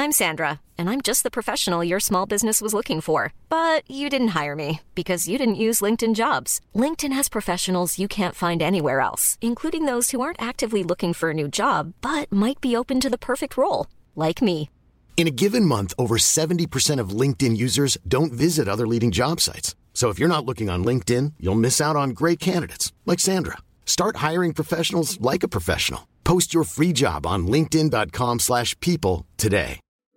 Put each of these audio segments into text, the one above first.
I'm Sandra, and I'm just the professional your small business was looking for. But you didn't hire me because you didn't use LinkedIn Jobs. LinkedIn has professionals you can't find anywhere else, including those who aren't actively looking for a new job, but might be open to the perfect role, like me. In a given month, over 70% of LinkedIn users don't visit other leading job sites. So if you're not looking on LinkedIn, you'll miss out on great candidates like Sandra. Start hiring professionals like a professional. Post your free job on linkedin.com/people today.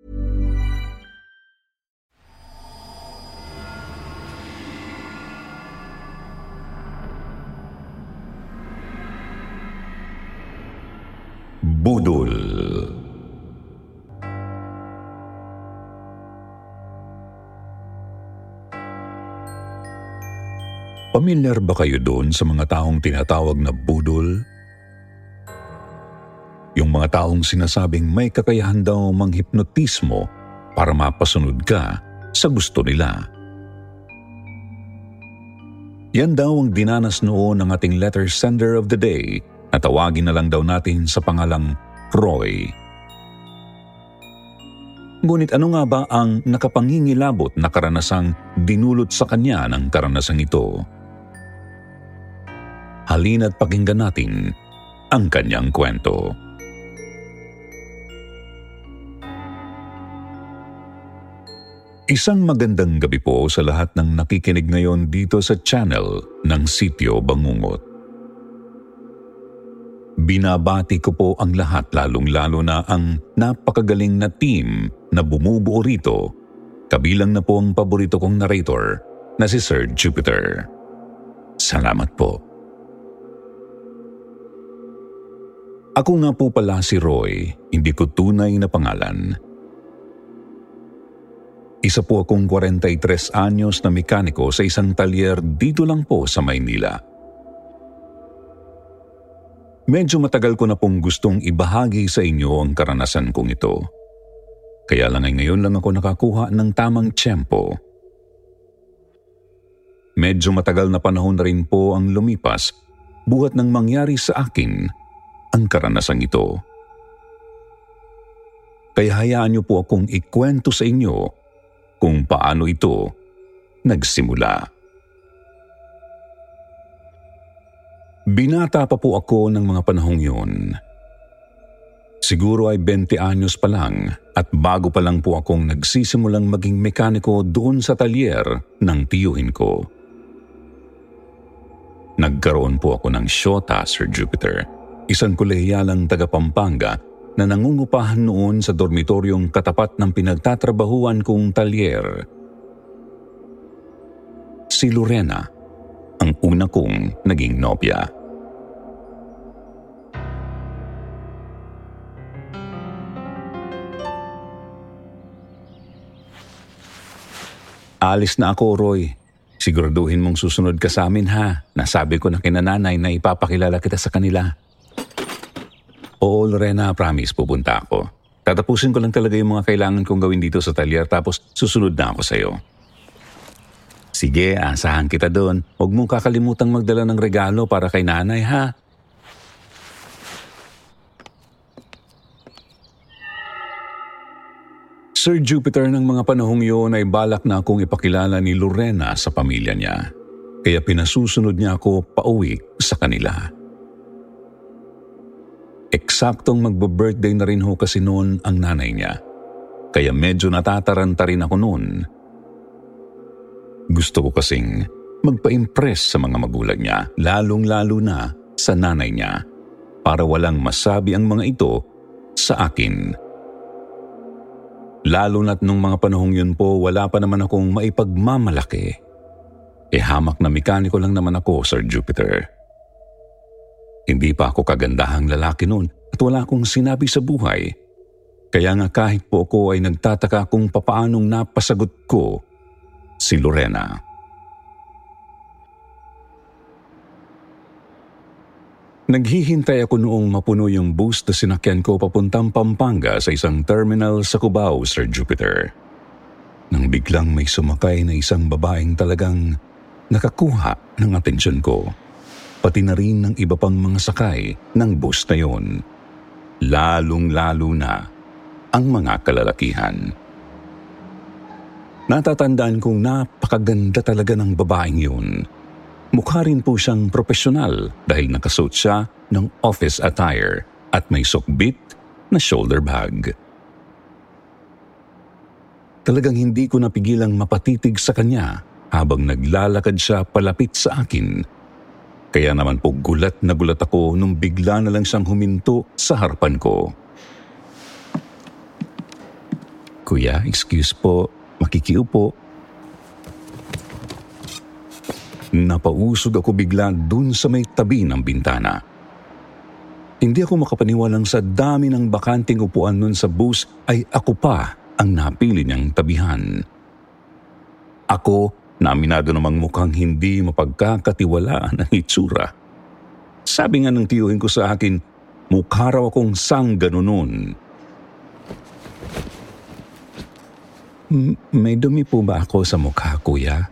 Budol. Pamilyar ba kayo doon sa mga taong tinatawag na budol? Yung mga taong sinasabing may kakayahan daw manghipnotismo para mapasunod ka sa gusto nila. Yan daw ang dinanas noon ng ating letter sender of the day na tawagin na lang daw natin sa pangalang Roy. Ngunit ano nga ba ang nakapangingilabot na karanasang dinulot sa kanya ng karanasang ito? Halina't pakinggan natin ang kanyang kwento. Isang magandang gabi po sa lahat ng nakikinig ngayon dito sa channel ng Sityo Bangungot. Binabati ko po ang lahat, lalong-lalo na ang napakagaling na team na bumubuo rito, kabilang na po ang paborito kong narrator na si Sir Jupiter. Salamat po. Ako nga po pala si Roy, hindi ko tunay na pangalan. Isa po akong 43 anyos na mekaniko sa isang talyer dito lang po sa Maynila. Medyo matagal ko na pong gustong ibahagi sa inyo ang karanasan kong ito. Kaya lang ay ngayon lang ako nakakuha ng tamang tiyempo. Medyo matagal na panahon na rin po ang lumipas buhat nang mangyari sa akin ang karanasang ito. Kaya hayaan niyo po akong ikwento sa inyo kung paano ito nagsimula. Binata pa po ako ng mga panahong yun. Siguro ay 20 anyos pa lang at bago pa lang po akong nagsisimulang maging mekaniko doon sa talyer ng tiyuhin ko. Nagkaroon po ako ng syota, Sir Jupiter, isang kolehiyalang taga Pampanga na nangungupahan noon sa dormitoryong katapat ng pinagtatrabahuan kong talyer. Si Lorena, ang una kong naging nobya. Alis na ako, Roy. Siguraduhin mong susunod ka sa amin, ha? Nasabi ko na kina nanay na ipapakilala kita sa kanila. Oo, Lorena, promise, pupunta ako. Tatapusin ko lang talaga yung mga kailangan kong gawin dito sa talyer tapos susunod na ako sa'yo. Sige, asahan kita doon. Huwag mong kakalimutang magdala ng regalo para kay nanay, ha? Sir Jupiter, ng mga panahong yun ay balak na akong ipakilala ni Lorena sa pamilya niya. Kaya pinasusunod niya ako pauwi sa kanila. Eksaktong magbe-birthday na rin ho kasi noon ang nanay niya. Kaya medyo natataranta rin ako noon. Gusto ko kasing magpa-impress sa mga magulang niya, lalong-lalo na sa nanay niya, para walang masabi ang mga ito sa akin. Lalo na't nung mga panahong yun po, wala pa naman akong maipagmamalaki. Hamak na mekaniko lang naman ako, Sir Jupiter. Hindi pa ako kagandahang lalaki noon at wala akong sinabi sa buhay. Kaya nga kahit po ako ay nagtataka kung papaanong napasagot ko si Lorena. Naghihintay ako noong mapuno yung bus na sinakyan ko papuntang Pampanga sa isang terminal sa Cubao, Sir Jupiter. Nang biglang may sumakay na isang babaeng talagang nakakuha ng atensyon ko. Pati na rin ng iba pang mga sakay ng bus na yon. Lalong-lalo na ang mga kalalakihan. Natatandaan kong napakaganda talaga ng babaeng yun. Mukha rin po siyang profesional dahil nakasuot siya ng office attire at may sukbit na shoulder bag. Talagang hindi ko napigilang mapatitig sa kanya habang naglalakad siya palapit sa akin. Kaya naman po gulat na gulat ako nung bigla na lang siyang huminto sa harapan ko. "Kuya, excuse po, makikiupo." Napausog ako bigla dun sa may tabi ng bintana. Hindi ako makapaniwalang sa dami ng bakanting upuan nun sa bus ay ako pa ang napili niyang tabihan. Ako, na aminado namang mukhang hindi mapagkakatiwalaan ang itsura. Sabi nga ng tiyuhin ko sa akin, mukha raw akong sanggano nun. "May dumi po ba ako sa mukha, kuya?"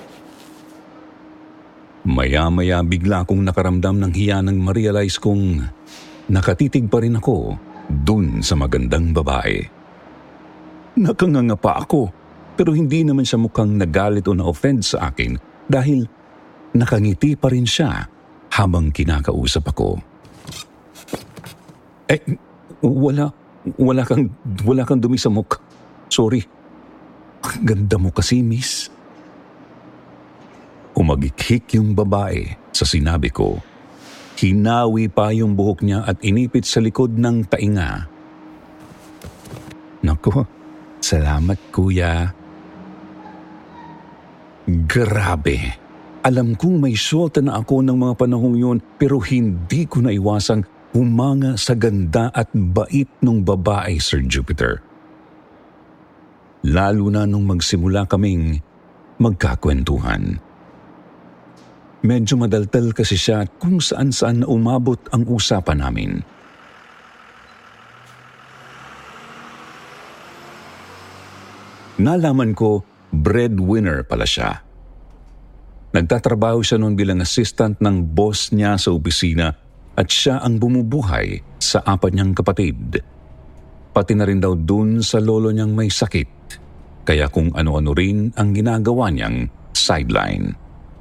Maya-maya bigla akong nakaramdam ng hiya nang ma-realize kong nakatitig pa rin ako dun sa magandang babae. Nakanganga pa ako, pero hindi naman siya mukhang nagalit o na-offend sa akin dahil nakangiti pa rin siya habang kinakausap ako. Wala kang dumi sa mukha. Sorry. Ang ganda mo kasi, miss." Umagikhik yung babae sa sinabi ko. Hinawi pa yung buhok niya at inipit sa likod ng tainga. "Naku, salamat kuya." Grabe. Alam kong may syota na ako ng mga panahong yun pero hindi ko naiwasang humanga sa ganda at bait ng babae, Sir Jupiter. Lalo na nung magsimula kaming magkakwentuhan. Medyo madaldal kasi siya at kung saan-saan na umabot ang usapan namin. Nalaman ko, breadwinner pala siya. Nagtatrabaho siya noon bilang assistant ng boss niya sa opisina at siya ang bumubuhay sa 4 niyang kapatid. Pati na rin daw dun sa lolo niyang may sakit. Kaya kung ano-ano rin ang ginagawa niyang sideline.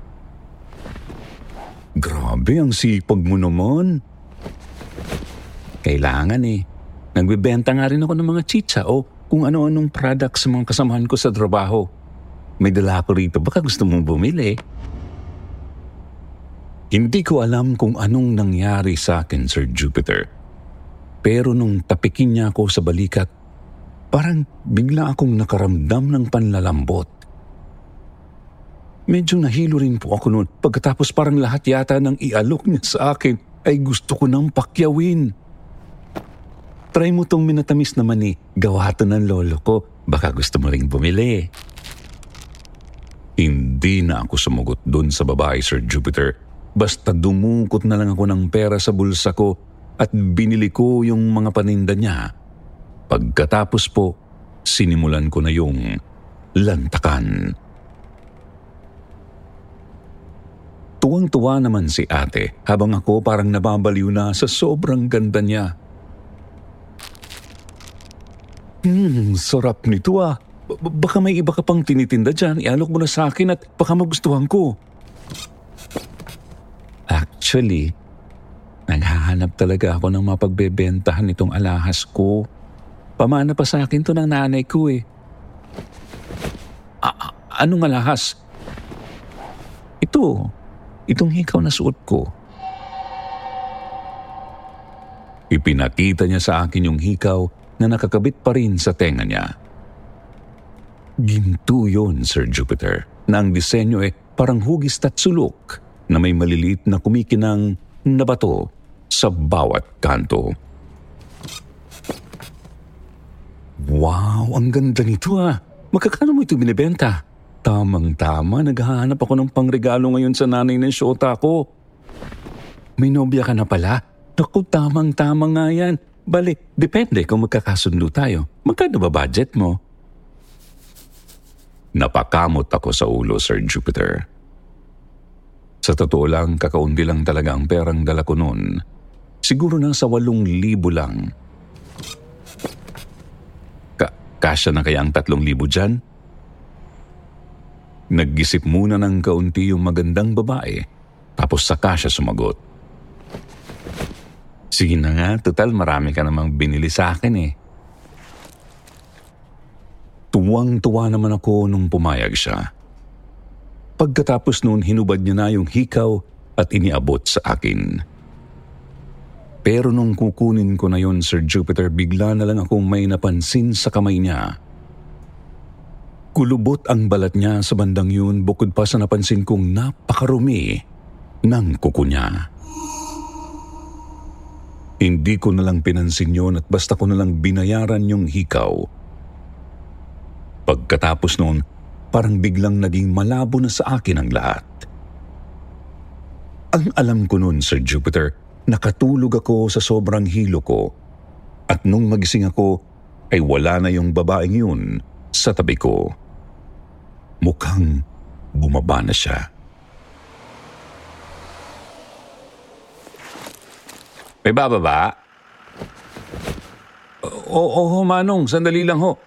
Grabe, ang sipag mo naman. Kailangan eh. Nagbebenta nga rin ako ng mga chicha o kung ano-anong products sa mga kasamahan ko sa trabaho. May dala ko rito, baka gusto mong bumili. Hindi ko alam kung anong nangyari sa akin, Sir Jupiter. Pero nung tapikin niya ako sa balikat, parang bigla akong nakaramdam ng panlalambot. Medyo nahilo rin po ako noon pagkatapos parang lahat yata ng ialok niya sa akin ay gusto ko nang pakyawin. "Try mo tong minatamis naman eh, gawa to ng lolo ko, baka gusto mo ring bumili." Hindi na ako sumugot dun sa babae, Sir Jupiter. Basta dumukot na lang ako ng pera sa bulsa ko at binili ko yung mga paninda niya. Pagkatapos po, sinimulan ko na yung lantakan. Tuwang-tuwa naman si ate habang ako parang nababaliw na sa sobrang ganda niya. Sarap nito ah. Baka may iba ka pang tinitinda dyan, ialok mo na sa akin at baka magustuhan ko. Actually, naghahanap talaga ako ng mapagbebentahan nitong alahas ko. Pamana pa sa akin to ng nanay ko eh. Anong alahas? Itong hikaw na suot ko. Ipinakita niya sa akin yung hikaw na nakakabit pa rin sa tenga niya. Ginto yun, Sir Jupiter, na ang disenyo parang hugis at sulok na may maliliit na kumikinang na bato sa bawat kanto. Wow, ang ganda nito ah. Magkakano mo ito binibenta? Tamang-tama, naghahanap ako ng pangregalo ngayon sa nanay ng syota ko. May nobya ka na pala? Naku, tamang-tama nga yan. Bale, depende kung magkakasundo tayo. Magkano ba budget mo? Napakamot ako sa ulo, Sir Jupiter. Sa totoo lang, kakaundi lang talaga ang perang dala ko noon. Siguro nasa 8,000 lang. Kasya na kaya ang 3,000 dyan? Nag-isip muna ng kaunti yung magandang babae, tapos saka siya sumagot. Sige na nga, total marami ka namang binili sa akin eh. Tuwang-tuwa naman ako nung pumayag siya. Pagkatapos noon, hinubad niya na yung hikaw at iniabot sa akin. Pero nung kukunin ko na yon, Sir Jupiter, bigla na lang akong may napansin sa kamay niya. Kulubot ang balat niya sa bandang yun, bukod pa sa napansin kong napakarumi ng kuko niya. Hindi ko na lang pinansin yun at basta ko na lang binayaran yung hikaw. Pagkatapos noon, parang biglang naging malabo na sa akin ang lahat. Ang alam ko noon, Sir Jupiter, nakatulog ako sa sobrang hilo ko at nung magising ako ay wala na yung babaeng yun sa tabi ko. Mukhang bumaba na siya. May bababa? Oo, Manong. Sandali lang ho.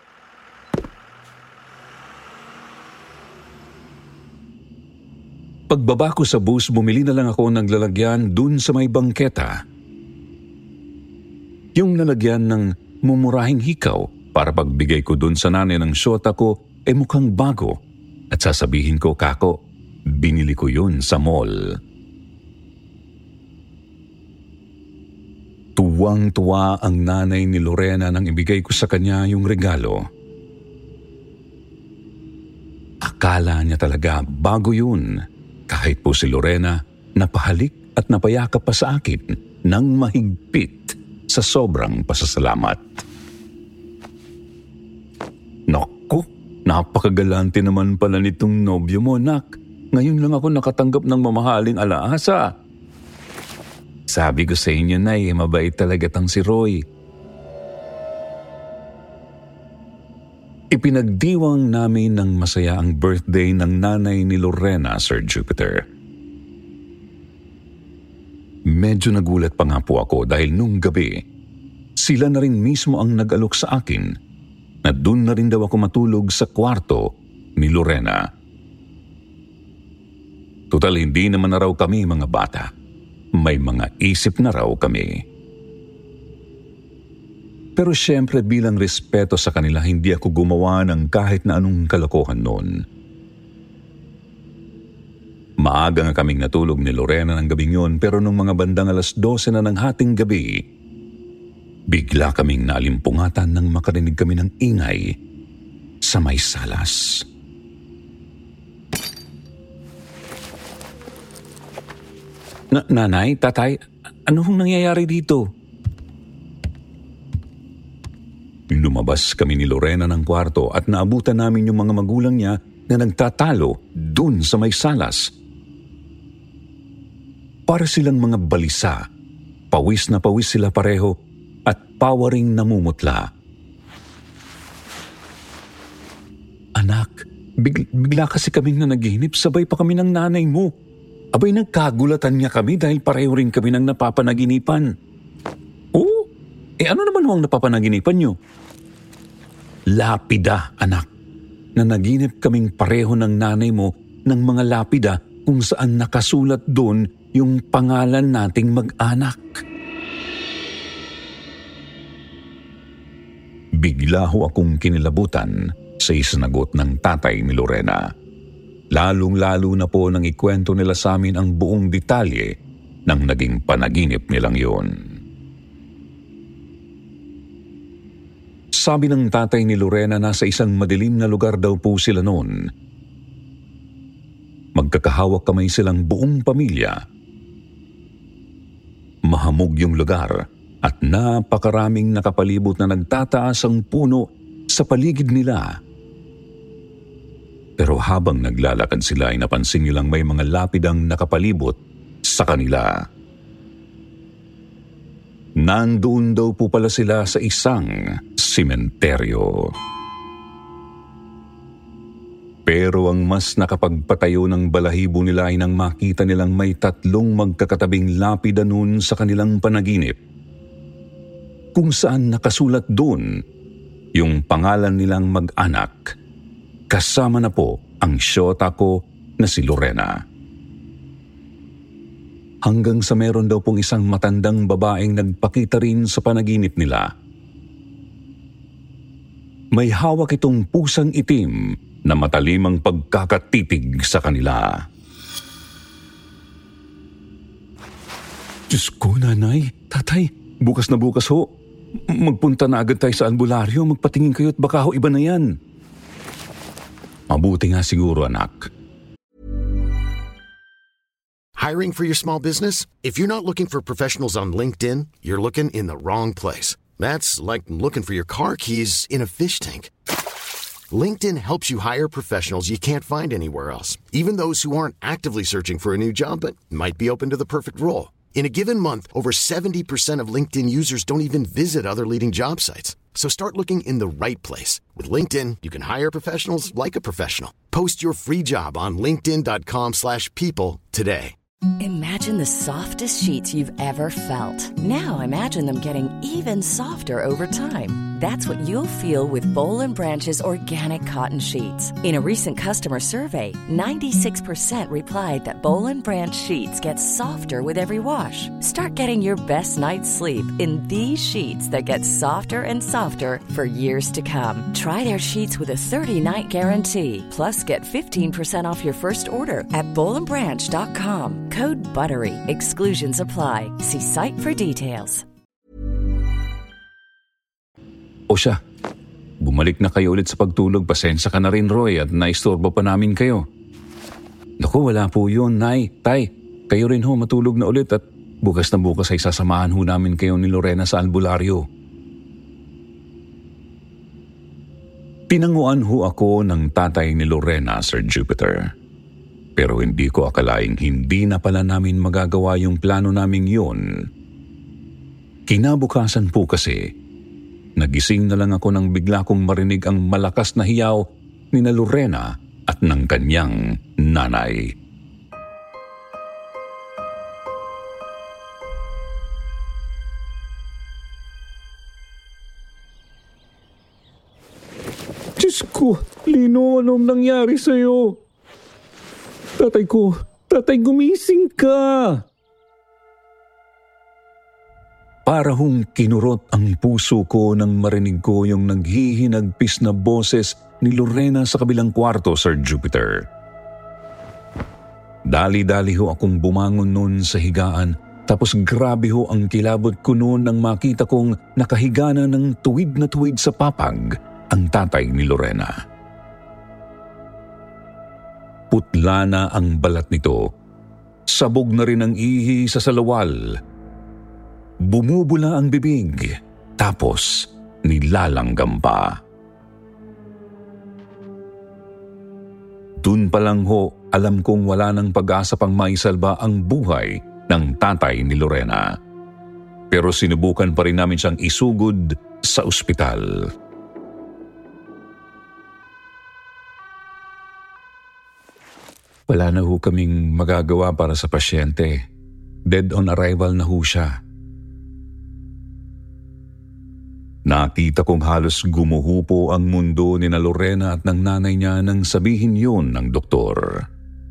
Pagbaba ko sa bus, bumili na lang ako ng lalagyan dun sa may bangketa. Yung lalagyan ng mumurahing hikaw para pagbigay ko dun sa nanay ng syota ko ay mukhang bago at sasabihin ko, kako, binili ko yun sa mall. Tuwang-tuwa ang nanay ni Lorena nang ibigay ko sa kanya yung regalo. Akala niya talaga bago yun. Kahit po si Lorena, napahalik at napayakap pa sa akin ng mahigpit sa sobrang pasasalamat. Naku, napakagalante naman pala nitong nobyo mo, nak. Ngayon lang ako nakatanggap ng mamahaling alaasa. Sabi ko sa inyo, Nay, mabait talaga tang si Roy. Ipinagdiwang namin ng masaya ang birthday ng nanay ni Lorena, Sir Jupiter. Medyo nagulat pa nga po ako dahil nung gabi, sila na rin mismo ang nag-alok sa akin na dun na rin daw ako matulog sa kwarto ni Lorena. Total, hindi naman na raw kami mga bata. May mga isip na raw kami. Pero siyempre bilang respeto sa kanila, hindi ako gumawa ng kahit na anong kalokohan noon. Maaga nga kaming natulog ni Lorena ng gabing yun, pero nung mga bandang 12:00 na ng hating gabi, bigla kaming naalimpungatan nang makarinig kami ng ingay sa may salas. Nanay, tatay, ano hong nangyayari dito? Lumabas kami ni Lorena ng kwarto at naabutan namin yung mga magulang niya na nagtatalo dun sa may salas. Para silang mga balisa, pawis na pawis sila pareho at pawaring namumutla. Anak, bigla kasi kaming na naginip, sabay pa kami ng nanay mo. Abay, nagkagulatan niya kami dahil pareho rin kami ng napapanaginipan. Oo, ano naman ang napapanaginipan niyo? Lapida, anak. Nanaginip kaming pareho ng nanay mo ng mga lapida kung saan nakasulat doon yung pangalan nating mag-anak. Bigla ho akong kinilabutan sa isinagot ng tatay ni Lorena. Lalong-lalo na po nang ikwento nila sa amin ang buong detalye ng naging panaginip nilang yun. Sabi ng tatay ni Lorena, nasa isang madilim na lugar daw po sila noon. Magkakahawak kamay silang buong pamilya. Mahamog yung lugar at napakaraming nakapalibot na nagtataas ang puno sa paligid nila. Pero habang naglalakad sila ay napansin nilang may mga lapidang nakapalibot sa kanila. Nandoon daw po pala sila sa isang sementeryo. Pero ang mas nakapagpatayo ng balahibo nila ay nang makita nilang may 3 magkakatabing lapida noon sa kanilang panaginip, kung saan nakasulat doon yung pangalan nilang mag-anak. Kasama na po ang syota ko na si Lorena. Hanggang sa meron daw pong isang matandang babaeng nagpakita rin sa panaginip nila. May hawak itong pusang itim na matalimang pagkakatitig sa kanila. Diyos ko, nanay, tatay, bukas na bukas ho. Magpunta na agad tayo sa albularyo, magpatingin kayo at baka ho iba na yan. Mabuti nga siguro, anak. Hiring for your small business? If you're not looking for professionals on LinkedIn, you're looking in the wrong place. That's like looking for your car keys in a fish tank. LinkedIn helps you hire professionals you can't find anywhere else, even those who aren't actively searching for a new job but might be open to the perfect role. In a given month, over 70% of LinkedIn users don't even visit other leading job sites. So start looking in the right place. With LinkedIn, you can hire professionals like a professional. Post your free job on linkedin.com/people today. Imagine the softest sheets you've ever felt. Now imagine them getting even softer over time. That's what you'll feel with Boll & Branch's organic cotton sheets. In a recent customer survey, 96% replied that Boll & Branch sheets get softer with every wash. Start getting your best night's sleep in these sheets that get softer and softer for years to come. Try their sheets with a 30-night guarantee. Plus, get 15% off your first order at bollandbranch.com. Code BUTTERY. Exclusions apply. See site for details. O siya, bumalik na kayo ulit sa pagtulog. Pasensya ka na rin, Roy, at naistorbo pa namin kayo. Naku, wala po yun, Nay, Tay. Kayo rin ho, matulog na ulit at bukas na bukas ay sasamahan ho namin kayo ni Lorena sa albularyo. Tinanguan ho ako ng tatay ni Lorena, Sir Jupiter. Pero hindi ko akalaing hindi na pala namin magagawa yung plano naming yun. Kinabukasan po kasi, nagising na lang ako nang bigla kong marinig ang malakas na hiyaw ni na Lorena at ng kanyang nanay. Diyos ko, Lino, anong nangyari sa'yo? Tatay, gumising ka! Para hong kinurot ang puso ko nang marinig ko yung naghihinagpis na boses ni Lorena sa kabilang kwarto, Sir Jupiter. Dali-dali ho akong bumangon noon sa higaan, tapos grabe ho ang kilabot ko noon nang makita kong nakahiga na ng tuwid na tuwid sa papag ang tatay ni Lorena. Putla na ang balat nito. Sabog na rin ang ihi sa salawal. Bumubula ang bibig, tapos nilalanggam pa. Dun pa lang ho, alam kong wala nang pag-asa pang maisalba ang buhay ng tatay ni Lorena. Pero sinubukan pa rin namin siyang isugod sa ospital. Wala na ho kaming magagawa para sa pasyente. Dead on arrival na ho siya. Nakita kong halos gumuho ang mundo ni na Lorena at ng nanay niya nang sabihin yun ng doktor.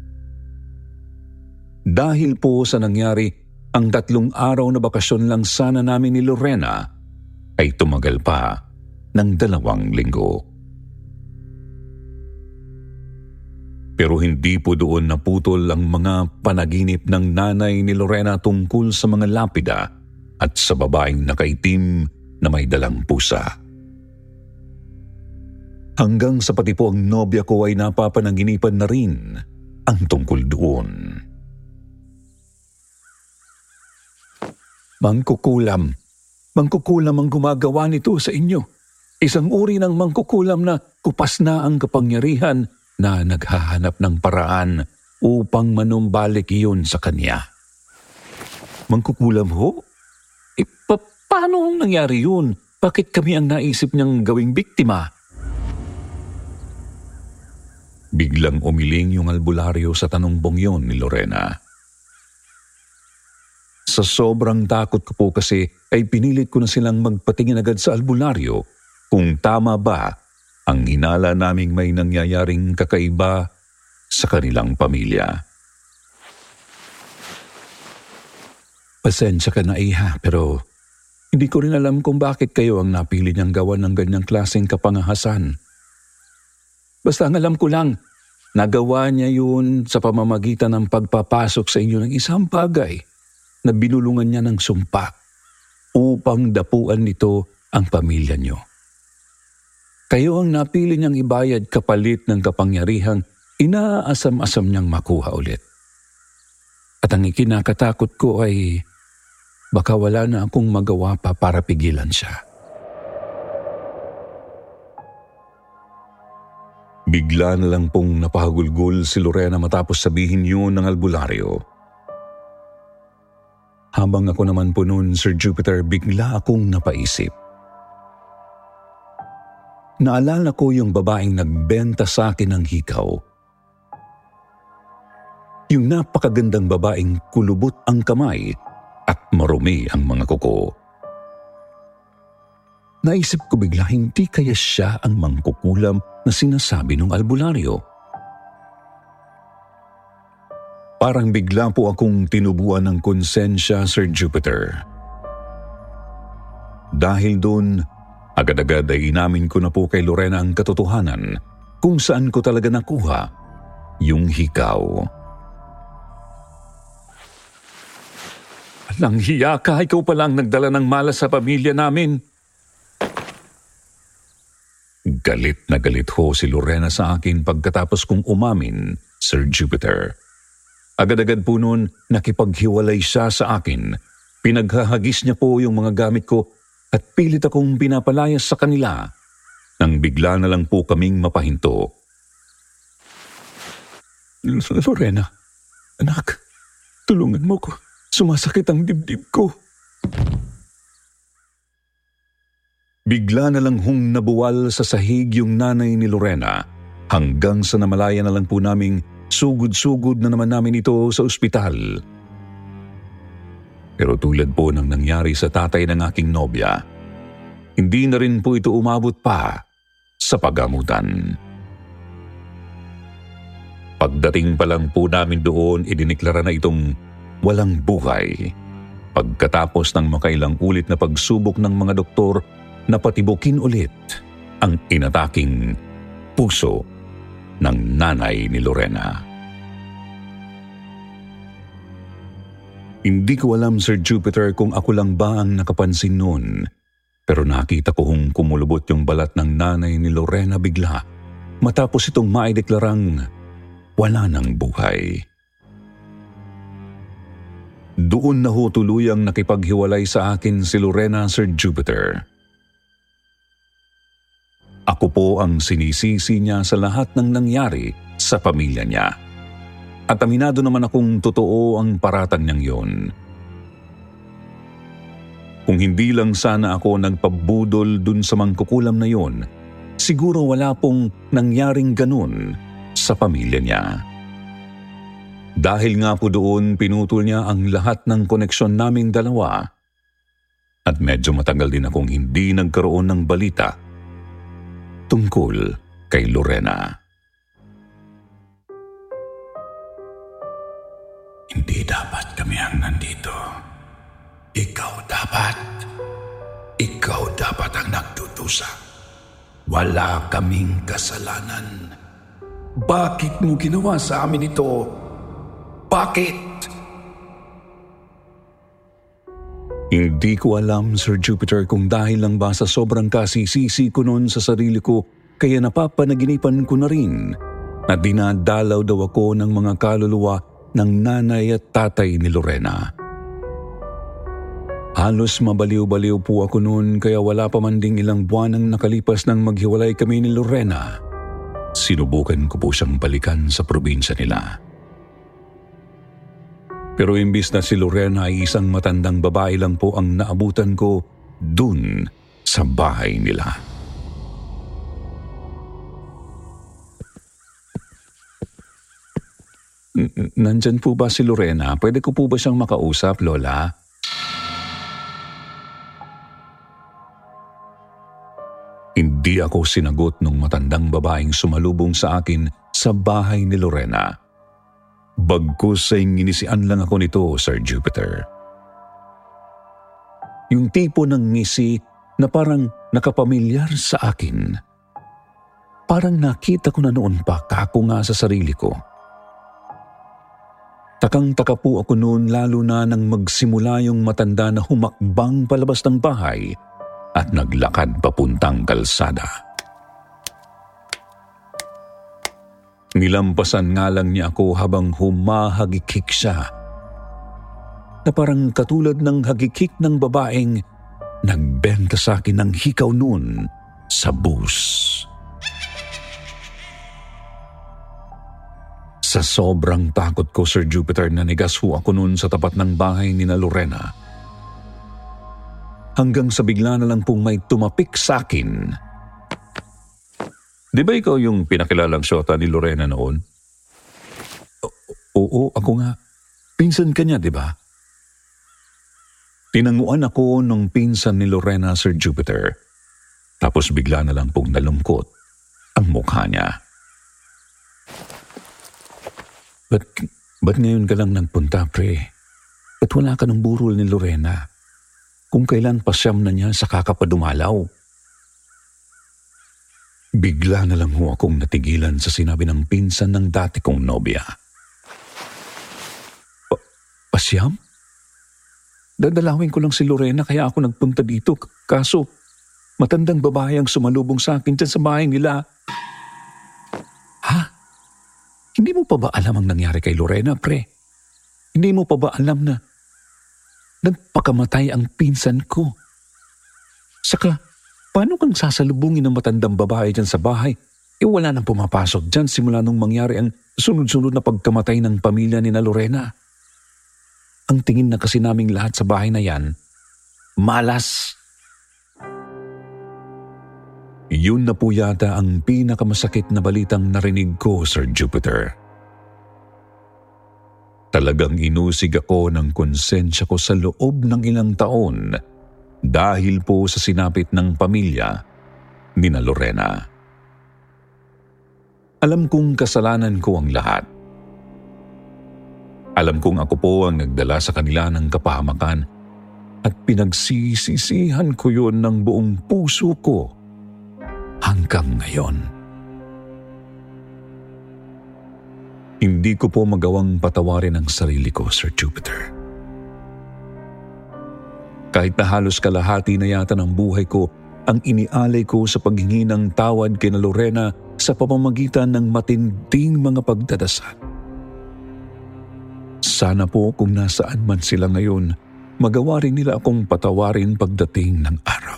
Dahil po sa nangyari, ang 3 araw na bakasyon lang sana namin ni Lorena ay tumagal pa ng 2 linggo. Pero hindi po doon naputol ang mga panaginip ng nanay ni Lorena tungkol sa mga lapida at sa babaeng nakaitim na may dalang pusa. Hanggang sa pati po ang nobya ko ay napapanaginipan na rin ang tungkol doon. Mangkukulam ang gumagawa nito sa inyo. Isang uri ng mangkukulam na kupas na ang kapangyarihan na naghahanap ng paraan upang manumbalik iyon sa kanya. Mangkukulam ho? Paano nangyari yun? Bakit kami ang naisip niyang gawing biktima? Biglang umiling yung albularyo sa tanumbong yon ni Lorena. Sa sobrang takot ko po kasi ay pinilit ko na silang magpatingin agad sa albularyo kung tama ba ang hinala naming may nangyayaring kakaiba sa kanilang pamilya. Pasensya ka na, Iha, pero hindi ko rin alam kung bakit kayo ang napili niyang gawan ng ganyang klaseng kapangahasan. Basta ang alam ko lang, nagawa niya yun sa pamamagitan ng pagpapasok sa inyo ng isang bagay na binulungan niya ng sumpa upang dapuan nito ang pamilya niyo. Kayo ang napili niyang ibayad kapalit ng kapangyarihang inaasam-asam niyang makuha ulit. At ang ikinakatakot ko ay baka wala na akong magawa pa para pigilan siya. Bigla na lang pong napahagulgol si Lorena matapos sabihin yun ng albularyo. Habang ako naman po noon, Sir Jupiter, bigla akong napaisip. Naalala ko yung babaeng nagbenta sa akin ng hikaw. Yung napakagandang babaeng kulubot ang kamay at marumi ang mga kuko. Naisip ko bigla, hindi kaya siya ang mangkukulam na sinasabi ng albularyo. Parang bigla po akong tinubuan ng konsensya, Sir Jupiter. Dahil doon, agad-agad ay inamin ko na po kay Lorena ang katotohanan kung saan ko talaga nakuha yung hikaw. Alang hiya ka, ikaw palang nagdala ng malas sa pamilya namin. Galit na galit ho si Lorena sa akin pagkatapos kong umamin, Sir Jupiter. Agad-agad po noon nakipaghiwalay siya sa akin. Pinaghahagis niya po yung mga gamit ko at pilit akong pinapalayas sa kanila nang bigla na lang po kaming mapahinto. Lorena, anak, tulungan mo ko. Sumasakit ang dibdib ko. Bigla na lang hong nabuwal sa sahig yung nanay ni Lorena hanggang sa namalaya na lang po naming sugod-sugod na naman namin ito sa ospital. Pero tulad po ng nangyari sa tatay ng aking nobya, hindi na rin po ito umabot pa sa paggamutan. Pagdating pa lang po namin doon, idiniklara na itong walang buhay. Pagkatapos ng makailang ulit na pagsubok ng mga doktor na patibukin ulit ang inataking puso ng nanay ni Lorena. Hindi ko alam, Sir Jupiter, kung ako lang ba ang nakapansin noon, pero nakita ko hong kumulubot yung balat ng nanay ni Lorena bigla matapos itong maideklarang wala ng buhay. Doon na ho tuluyang nakipaghiwalay sa akin si Lorena, Sir Jupiter. Ako po ang sinisisi niya sa lahat ng nangyari sa pamilya niya. At aminado naman akong totoo ang paratang niyang yun. Kung hindi lang sana ako nagpabudol dun sa mangkukulam na yun, siguro wala pong nangyaring ganun sa pamilya niya. Dahil nga po doon, pinutol niya ang lahat ng koneksyon naming dalawa at medyo matagal din akong hindi nagkaroon ng balita tungkol kay Lorena. Hindi dapat kami ang nandito. Ikaw dapat ang nagdudusa. Wala kaming kasalanan. Bakit mo ginawa sa amin ito? Bakit? Hindi ko alam, Sir Jupiter, kung dahil lang ba sa sobrang kasisisi ko noon sa sarili ko, kaya napapanaginipan ko na rin na dinadalaw daw ako ng mga kaluluwa ng nanay at tatay ni Lorena. Halos mabaliw-baliw po ako noon, kaya wala pa man ding ilang buwan ang nakalipas nang maghiwalay kami ni Lorena. Sinubukan ko po siyang balikan sa probinsya nila. Pero imbis na si Lorena ay isang matandang babae lang po ang naabutan ko dun sa bahay nila. Nandyan po ba si Lorena? Pwede ko po ba siyang makausap, Lola? Di ako sinagot ng matandang babaeng sumalubong sa akin sa bahay ni Lorena. Bagkus ay nginisian lang ako nito, Sir Jupiter. Yung tipo ng ngisi na parang nakapamilyar sa akin. Parang nakita ko na noon pa kako nga sa sarili ko. Takang-taka po ako noon lalo na nang magsimula yung matanda na humakbang palabas ng bahay at naglakad papuntang kalsada. Nilampasan nga lang niya ako habang humahagikik siya, na parang katulad ng hagikik ng babaeng nagbenta sa akin ng hikaw noon sa bus. Sa sobrang takot ko, Sir Jupiter, nanigas ho ako noon sa tapat ng bahay ni na Lorena. Hanggang sa bigla na lang pong may tumapik sa akin. Di ba ikaw yung pinakilalang syota ni Lorena noon? Oo, ako nga. Pinsan ka niya, di ba? Tinanguan ako nung pinsan ni Lorena, Sir Jupiter. Tapos bigla na lang pong nalungkot ang mukha niya. Ba't ngayon ka lang nagpunta, pre? Ba't wala ka ng burol ni Lorena? Kung kailan pasyam na niya sa kakapadumalaw. Bigla na lang ho akong natigilan sa sinabi ng pinsan ng dati kong nobya. Pasyam? Dadalawin ko lang si Lorena kaya ako nagpunta dito. Kaso, matandang babae ang sumalubong sa akin dyan sa bahay nila. Ha? Hindi mo pa ba alam ang nangyari kay Lorena, pre? Hindi mo pa ba alam na nagpakamatay ang pinsan ko? Saka, paano kang sasalubungin ng matandang babae dyan sa bahay? Wala nang pumapasok dyan simula nung mangyari ang sunod-sunod na pagkamatay ng pamilya ni na Lorena. Ang tingin na kasi naming lahat sa bahay na yan, malas. Yun na po yata ang pinakamasakit na balitang narinig ko, Sir Jupiter. Talagang inusig ako ng konsensya ko sa loob ng ilang taon dahil po sa sinapit ng pamilya ni na Lorena. Alam kong kasalanan ko ang lahat. Alam kong ako po ang nagdala sa kanila ng kapahamakan at pinagsisisihan ko yun ng buong puso ko hanggang ngayon. Hindi ko po magawang patawarin ang sarili ko, Sir Jupiter. Kahit na halos kalahati na yata ng buhay ko ang inialay ko sa paghingi ng tawad kay na Lorena sa pamamagitan ng matinding mga pagdadasal. Sana po kung nasaan man sila ngayon, magawa rin nila akong patawarin pagdating ng araw.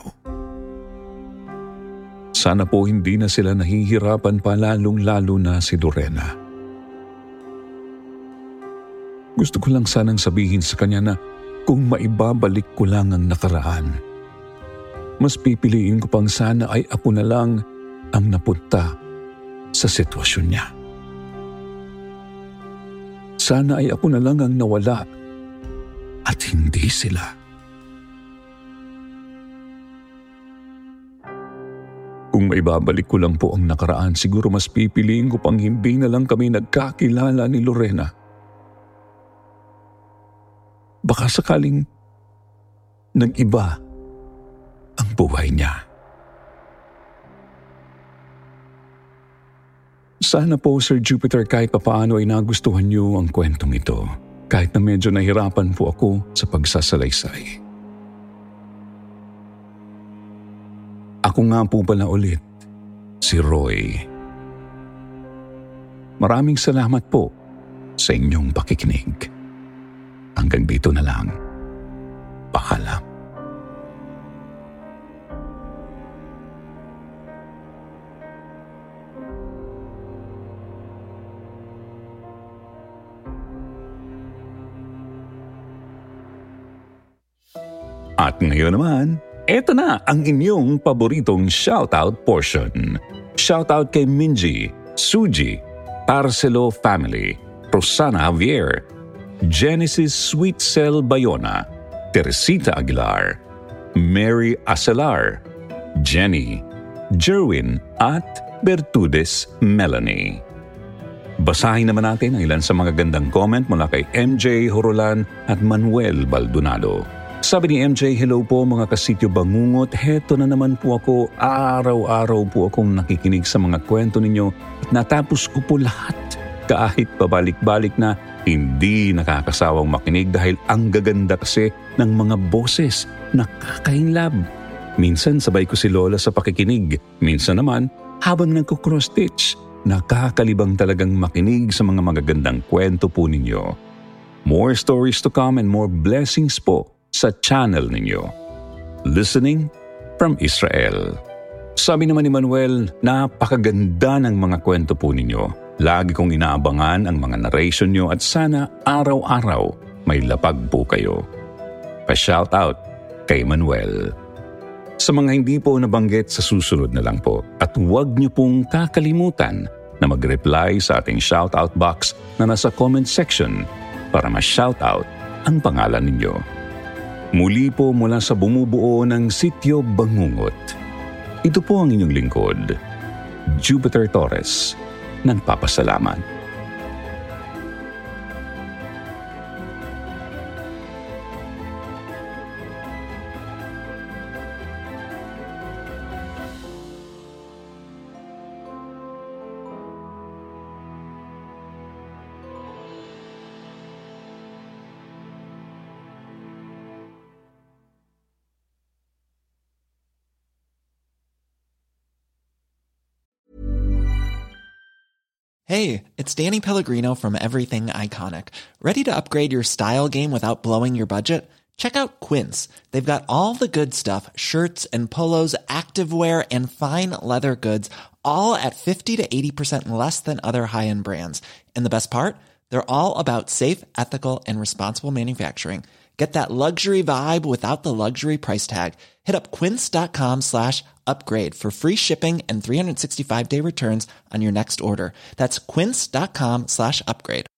Sana po hindi na sila nahihirapan pa lalong-lalo na si Lorena. Gusto ko lang sanang sabihin sa kanya na kung maibabalik ko lang ang nakaraan, mas pipiliin ko pang sana ay ako na lang ang napunta sa sitwasyon niya. Sana ay ako na lang ang nawala at hindi sila. Kung maibabalik ko lang po ang nakaraan, siguro mas pipiliin ko pang hindi na lang kami nagkakilala ni Lorena. Baka sakaling nag-iba ang buhay niya. Sana po, Sir Jupiter, kahit papaano ay nagustuhan niyo ang kwentong ito, kahit na medyo nahirapan po ako sa pagsasalaysay. Ako nga po pala ulit, si Roy. Maraming salamat po sa inyong pakikinig. Hanggang dito na lang. Paalam. At ngayon naman, eto na ang inyong paboritong shoutout portion. Shoutout kay Minji, Suji, Parcelo Family, Rosana Javier, Genesis Sweet Cell Bayona, Teresita Aguilar, Mary Acelar, Jenny, Jerwin at Bertudes Melanie. Basahin naman natin ang ilan sa mga gandang comment mula kay MJ Horolan at Manuel Baldonado. Sabi ni MJ, hello po mga kasityo bangungot, heto na naman po ako, araw-araw po akong nakikinig sa mga kwento ninyo at natapos ko po lahat. Kahit pabalik-balik na, hindi nakakasawang makinig dahil ang gaganda kasi ng mga boses, nakakainlab. Minsan sabay ko si Lola sa pakikinig, minsan naman habang nagko-cross-stitch. Nakakalibang talagang makinig sa mga magagandang kwento po ninyo. More stories to come and more blessings po sa channel ninyo. Listening from Israel. Sabi naman ni Manuel, napakaganda ng mga kwento po ninyo. Lagi kong inaabangan ang mga narration nyo at sana araw-araw may lapag po kayo. Pa-shoutout kay Manuel. Sa mga hindi po nabanggit sa susunod na lang po at huwag nyo pong kakalimutan na mag-reply sa ating shoutout box na nasa comment section para ma-shoutout ang pangalan ninyo. Muli po mula sa bumubuo ng Sityo Bangungot. Ito po ang inyong lingkod, Jupiter Torres, nagpapasalamat. Hey, it's Danny Pellegrino from Everything Iconic. Ready to upgrade your style game without blowing your budget? Check out Quince. They've got all the good stuff, shirts and polos, activewear, and fine leather goods, all at 50 to 80% less than other high-end brands. And the best part? They're all about safe, ethical, and responsible manufacturing. Get that luxury vibe without the luxury price tag. Hit up quince.com/upgrade for free shipping and 365-day returns on your next order. That's quince.com/upgrade.